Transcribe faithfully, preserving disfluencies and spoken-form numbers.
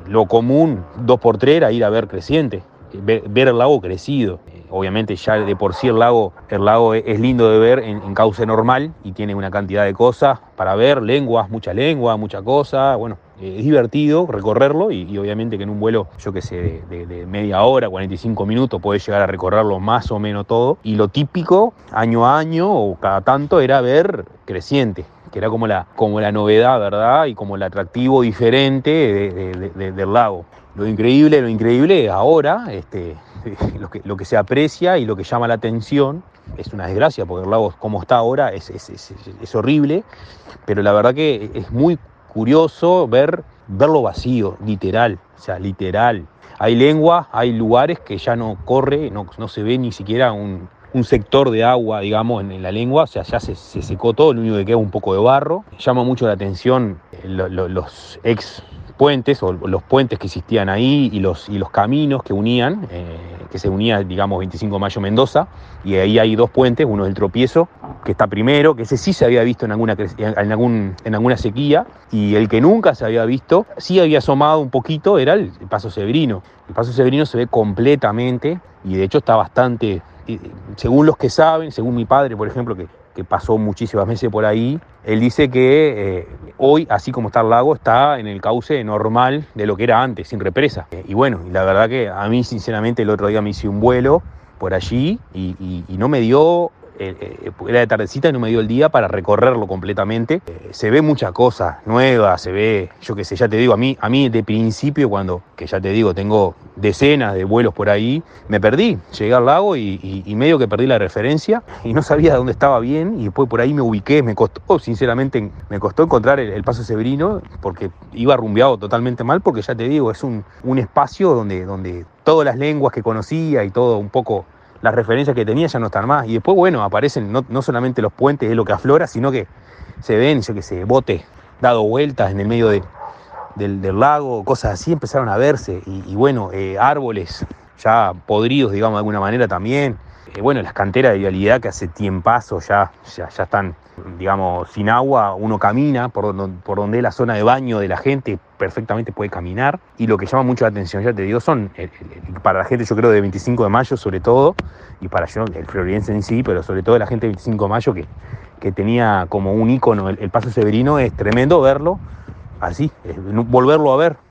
lo común, dos por tres, era ir a ver creciente, ver, ver el lago crecido. Obviamente ya de por sí el lago, el lago es lindo de ver en, en cauce normal y tiene una cantidad de cosas para ver, lenguas, mucha lengua, mucha cosa. Bueno, eh, es divertido recorrerlo y, y obviamente que en un vuelo, yo que sé, de, de, de media hora, cuarenta y cinco minutos, podés llegar a recorrerlo más o menos todo. Y lo típico, año a año o cada tanto, era ver creciente, que era como la, como la novedad, ¿verdad? Y como el atractivo diferente de, de, de, de, del lago. Lo increíble, lo increíble ahora, este, lo que, lo que se aprecia y lo que llama la atención, es una desgracia, porque el lago como está ahora es, es, es, es horrible, pero la verdad que es muy curioso ver, verlo vacío, literal, o sea, literal. Hay lenguas, hay lugares que ya no corre, no, no se ve ni siquiera un, un sector de agua, digamos, en, en la lengua, o sea, ya se, se secó todo, lo único que queda es un poco de barro. Llama mucho la atención lo, lo, los ex puentes o los puentes que existían ahí y los, y los caminos que unían, eh, que se unía, digamos, veinticinco de mayo Mendoza, y ahí hay dos puentes, uno es el Tropiezo, que está primero, que ese sí se había visto en alguna, en, algún, en alguna sequía, y el que nunca se había visto, sí había asomado un poquito, era el, el Paso Severino. El Paso Severino se ve completamente, y de hecho está bastante, según los que saben, según mi padre, por ejemplo, que que pasó muchísimas veces por ahí, él dice que eh, hoy, así como está el lago, está en el cauce normal de lo que era antes, sin represa. Eh, y bueno, y la verdad que a mí, sinceramente, el otro día me hice un vuelo por allí y, y, y no me dio, eh, eh, era de tardecita y no me dio el día para recorrerlo completamente. Eh, se ve muchas cosas nuevas, se ve, yo qué sé, ya te digo, a mí, a mí de principio, cuando, que ya te digo, tengo decenas de vuelos por ahí, me perdí, llegué al lago y, y, y medio que perdí la referencia y no sabía dónde estaba bien y después por ahí me ubiqué, me costó, sinceramente, me costó encontrar el, el Paso Severino porque iba rumbeado totalmente mal, porque ya te digo, es un, un espacio donde, donde todas las lenguas que conocía y todo un poco las referencias que tenía ya no están más. Y después, bueno, aparecen no, no solamente los puentes, es lo que aflora, sino que se ven, yo qué sé, botes dado vueltas en el medio de, del, del lago, cosas así empezaron a verse. Y, y bueno, eh, árboles ya podridos, digamos, de alguna manera también. Eh, bueno, las canteras de vialidad que hace tiempazo ya, ya, ya están, digamos, sin agua. Uno camina por, por donde es la zona de baño de la gente, perfectamente puede caminar. Y lo que llama mucho la atención, ya te digo, son, el, el, para la gente, yo creo, de veinticinco de mayo sobre todo, y para yo, el floridense en sí, pero sobre todo la gente de veinticinco de mayo, que, que tenía como un ícono el, el Paso Severino. Es tremendo verlo así, es, volverlo a ver.